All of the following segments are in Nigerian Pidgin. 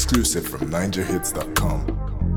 Exclusive from NinjaHits.com.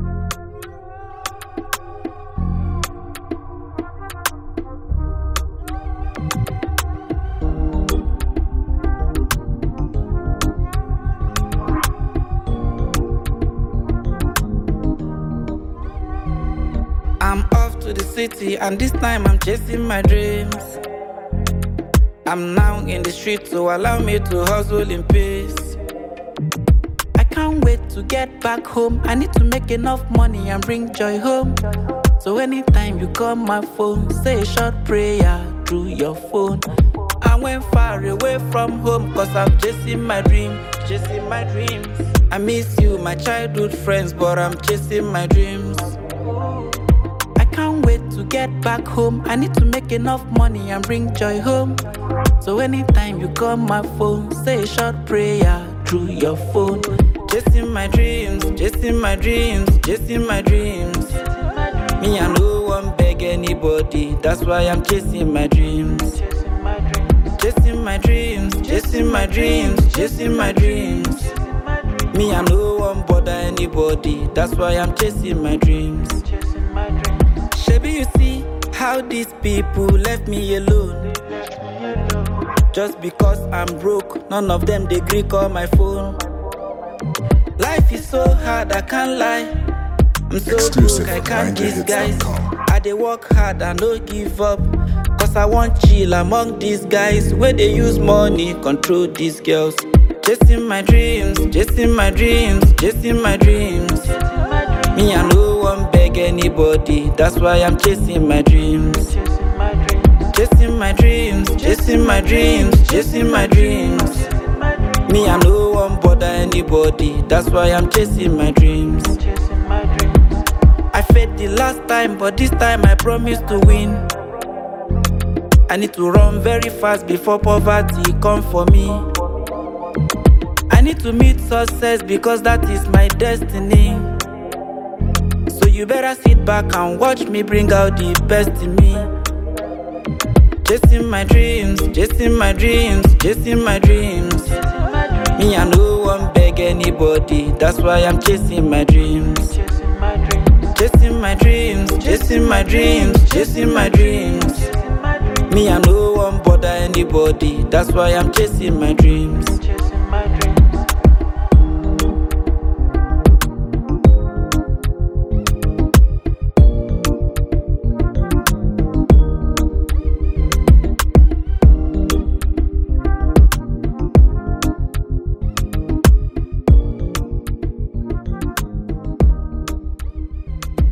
I'm off to the city and this time I'm chasing my dreams. I'm now in the street, so allow me to hustle in peace. I can't wait to get back home. I need to make enough money and bring joy home. So anytime you call my phone, say a short prayer through your phone. I went far away from home cause I'm chasing my dream, chasing my dreams. I miss you, my childhood friends, but I'm chasing my dreams. I can't wait to get back home. I need to make enough money and bring joy home. So anytime you call my phone, say a short prayer through your phone. Chasing my dreams, chasing my dreams, chasing my dreams. Me, I no one beg anybody, that's why I'm chasing my dreams. Chasing my dreams, chasing my dreams, chasing my dreams. Me, I no one bother anybody, that's why I'm chasing my dreams. Shebi, you see how these people left me alone. Just because I'm broke, none of them they gree call my phone. Life is so hard, I can't lie. I'm so Exclusive broke, I from can't disguise. NinjaHits.com. I dey work hard, I no give up. Cause I want chill among these guys where they use money, control these girls. Chasing my dreams, chasing my dreams, chasing my dreams. Me, I no one beg anybody, that's why I'm chasing my dreams. Chasing my dreams, chasing my dreams, chasing my dreams. Me, I no one bother anybody, that's why I'm chasing my dreams. I failed the last time, but this time I promise to win. I need to run very fast before poverty come for me. I need to meet success because that is my destiny. So you better sit back and watch me bring out the best in me. Chasing my dreams, chasing my dreams, chasing my dreams. Me, I no one beg anybody, that's why I'm chasing my dreams. Chasing my dreams, chasing my dreams, chasing my dreams. Me, I no one bother anybody, that's why I'm chasing my dreams.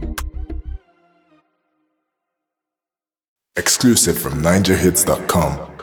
Exclusive from NinjaHits.com.